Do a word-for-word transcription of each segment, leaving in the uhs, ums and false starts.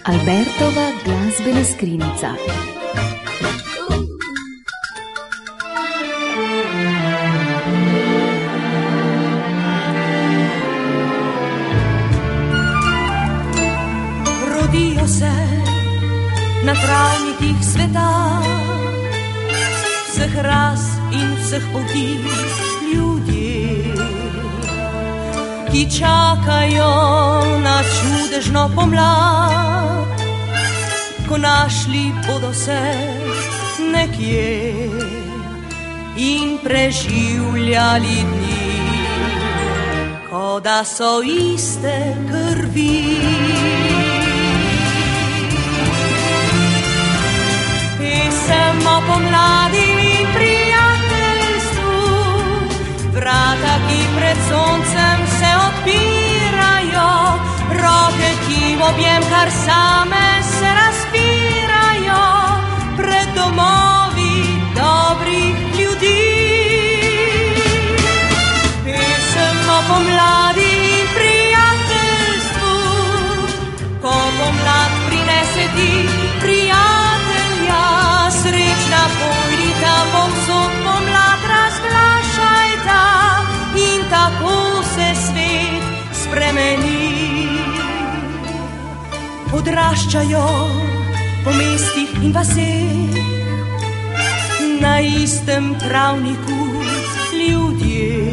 Albertova glasbena skrinjica. Rodijo se na travnikih sveta, vseh ras in vseh poti ljudje, ki čakajo na čudežno pomlad, ko našli bodo se nekje in preživljali dni, ko da so iste krvi. Pesem o pomladi in prijateljstvu, vrata, ki pred soncem se odpirajo, roke, ki v objem kar same se razpirajo, pred domovi dobrih ljudi. Pesem o pomladi in prijateljstvu, ko pomlad prinese ti prijatelja, srečna pojdita povsod, pomlad razglašajta in tako se svet spremeni. Odraščajo po mestih in vaseh, na istem travniku ljudje,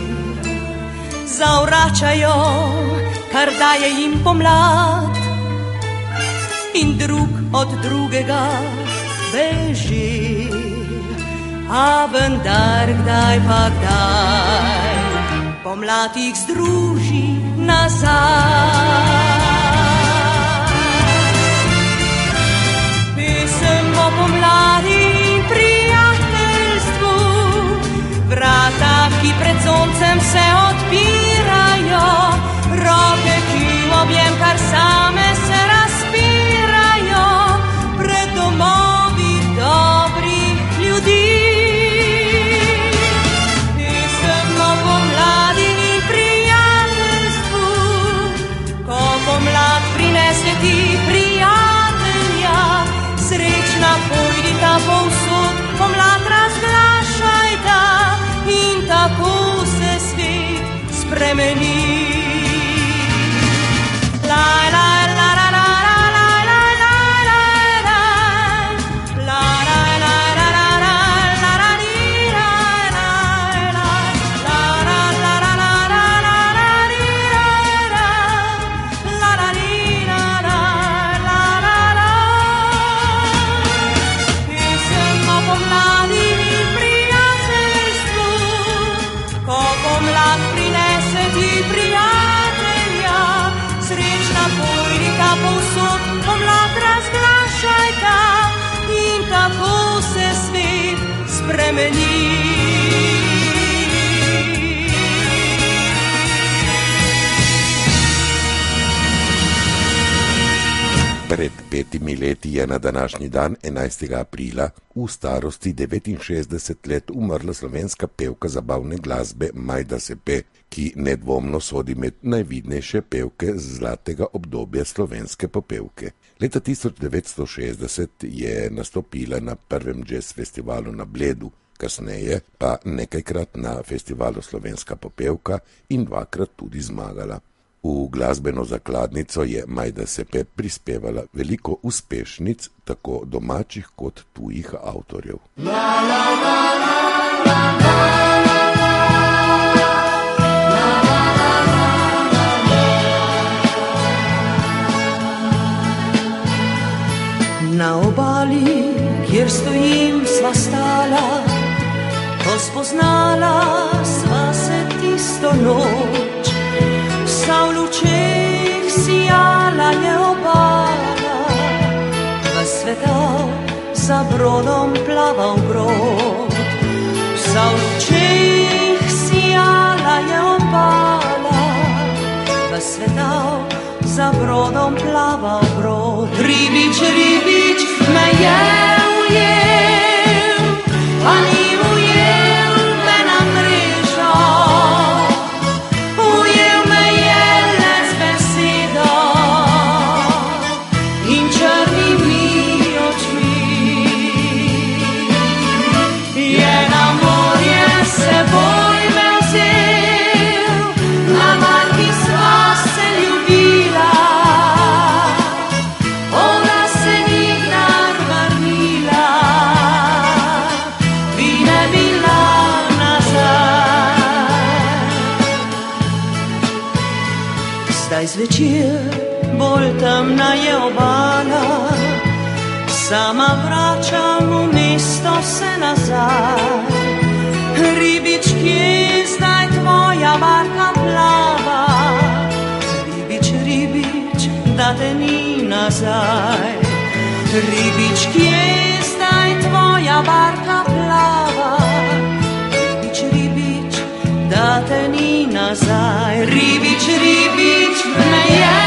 zavračajo, kar daje jim pomlad, in drug od drugega beži, a vendar kdaj pa kdaj pomlad jih združi nazaj. Pesem o pomladi in prijateljstvu, vrata, ki pred soncem se odpirajo, roke, ki v objem kar same se razpirajo, pred domovi dobrih ljudi. Pesem o pomladi in prijateljstvu, ko pomlad prinese ti prijatelja, srečna pojdita povsod, pomlad razglašajta in tako se svet spremeni. La la la la la. Povsod pomlad razglašajta in tako se svet spremeni. Pred petimi leti je na današnji dan, enajstega aprila, v starosti devetinšestdeset let umrla slovenska pevka zabavne glasbe Majda Sepe, ki nedvomno sodi med najvidnejše pevke zlatega obdobja slovenske popevke. Leta tisoč devetsto šestdeset je nastopila na prvem jazz festivalu na Bledu, kasneje pa nekajkrat na festivalu Slovenska popevka in dvakrat tudi zmagala. V glasbeno zakladnico je Majda Sepe prispevala veliko uspešnic, tako domačih kot tujih avtorjev. La, la, la, la, la, la. Na obali, kjer stojim, sva stala, ko spoznala sva se tisto noč. Vsa v lučeh sijala je obala, v svetov za brodom plaval brod. Vsa v lučeh sijala je obala, v svetov za brodom plaval brod. Ribič, ribič me je ujel, pa ni ujel me na mrežo. Ujel me je le z besedo zvečer, bolj temna je obala, sama vračam v mesto se nazaj. Ribič, kje zdaj tvoja barka plava? Ribič, ribič, da te ni nazaj. Ribič, kje zdaj tvoja barka plava? Ribič, ribič, da te ni nazaj. Ribič, ribič, me je